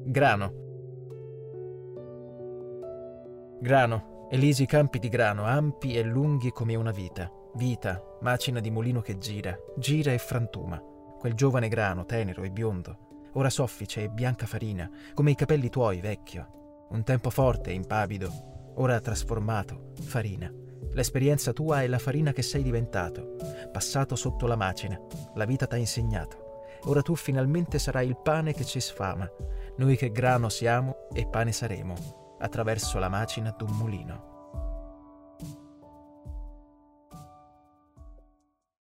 Grano. Grano, elisi campi di grano, ampi e lunghi come una vita. Vita, macina di mulino che gira, gira e frantuma. Quel giovane grano, tenero e biondo, ora soffice e bianca farina, come i capelli tuoi, vecchio. Un tempo forte e impavido, ora trasformato, farina. L'esperienza tua è la farina che sei diventato, passato sotto la macina. La vita t'ha insegnato. Ora tu finalmente sarai il pane che ci sfama. Noi che grano siamo e pane saremo, attraverso la macina d'un mulino.